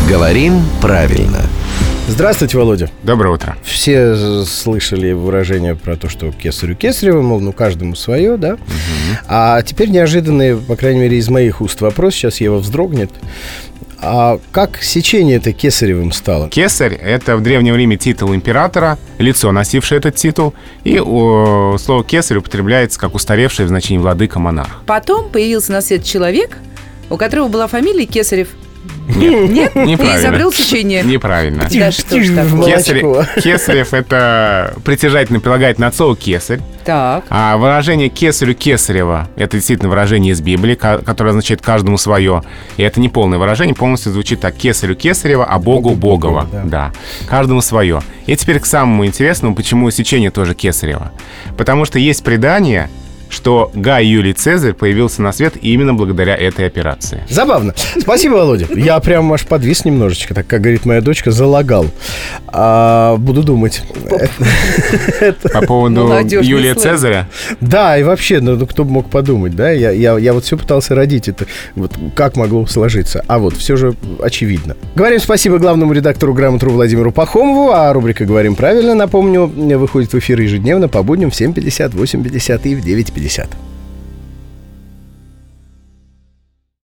Говорим правильно. Здравствуйте, Володя. Доброе утро. Все слышали выражение про то, что кесарю кесарево, мол, каждому свое, да? А теперь неожиданный, по крайней мере, из моих уст вопрос, сейчас Ева вздрогнет. А как сечение-то кесаревым стало? Кесарь — это в Древнем Риме титул императора, лицо, носившее этот титул. И слово «кесарь» употребляется как устаревшее в значении владыка-монарх. Потом появился на свет человек, у которого была фамилия Кесарев. Нет, И неправильно. изобрел сечение. Неправильно. Да что ж такое? Кесарев — это притяжательно прилагательное от слова «кесарь». Так. А выражение «кесарю кесарева» — это действительно выражение из Библии, которое означает «каждому свое». И это не полное выражение, полностью звучит так: «Кесарю кесарева, а Богу Богова». Да. Каждому свое. И теперь к самому интересному, почему сечение тоже кесарево. Потому что есть предание, что Гай Юлий Цезарь появился на свет именно благодаря этой операции. Забавно. Спасибо, Володя. Я прям аж подвис немножечко, так как говорит моя дочка, залагал. Буду думать. По поводу Юлия Цезаря? Да, и вообще, кто бы мог подумать, да? Я вот все пытался родить это. Вот как могло сложиться. А вот все же очевидно. Говорим спасибо главному редактору «Грамотру» Владимиру Пахомову. А рубрика «Говорим правильно», напомню, выходит в эфир ежедневно по будням в 7:50, 8:50 и в 9:50.